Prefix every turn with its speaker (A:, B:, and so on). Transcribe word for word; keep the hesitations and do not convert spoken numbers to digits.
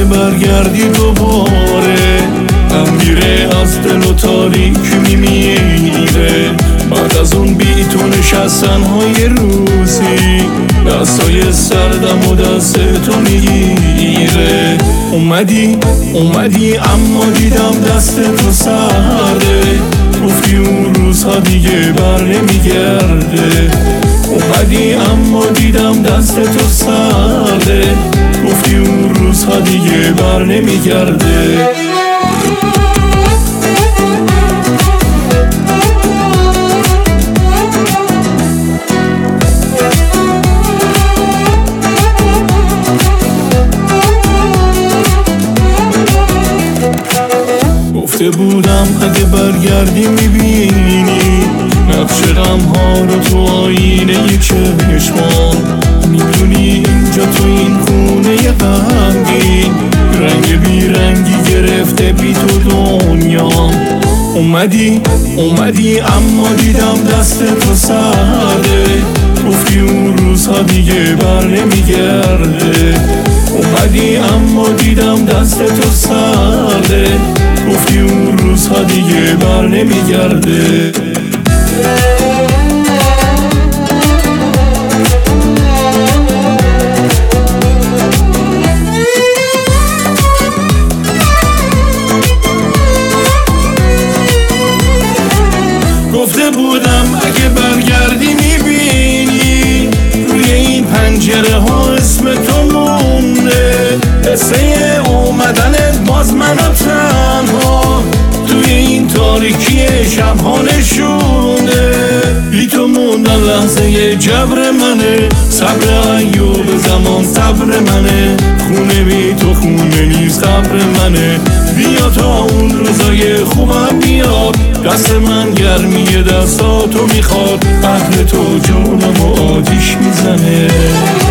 A: برگردی دوباره، غم میره از دل و تاریک میمیره. بعد از اون بی تو نشستن های روزی، دستای سردم و دست تو میگیره. اومدی اومدی اما دیدم دست تو سرده، گفتی اون روزها دیگه بر نمیگرده. اومدی اما دیدم دست تو سرده، گفتی اون روزها دیگه بر نمیگرده. گفته بودم اگه برگردی میبینی نقش غمها رو تو آینه ی چشمان. میدونی اینجا تو این خونه ی غمگین، رنگ بی رنگی گرفته بی تو دنیا. اومدی اومدی اما دیدم دست تو سرده، گفتی اون روزها دیگه بر نمیگرده. اومدی اما دیدم دست تو سرده، گفتی اون روزها دیگه بر نمیگرده. گفته بودم اگه برگردی میبینی روی این پنجره ها اسم تو مونده، قصه اومدنت باز منو تنها توی این تاریکی شبها نشونده. بی تو موندن لحظه جبر منه، صبر ایوب زمان صبر منه. خونه بی تو خونه نیست قبر منه، بیا تا اون روزای خوبم بیاد. دست من گرمی دستاتو میخواد، اهل تو جونم و آتیش میزنه.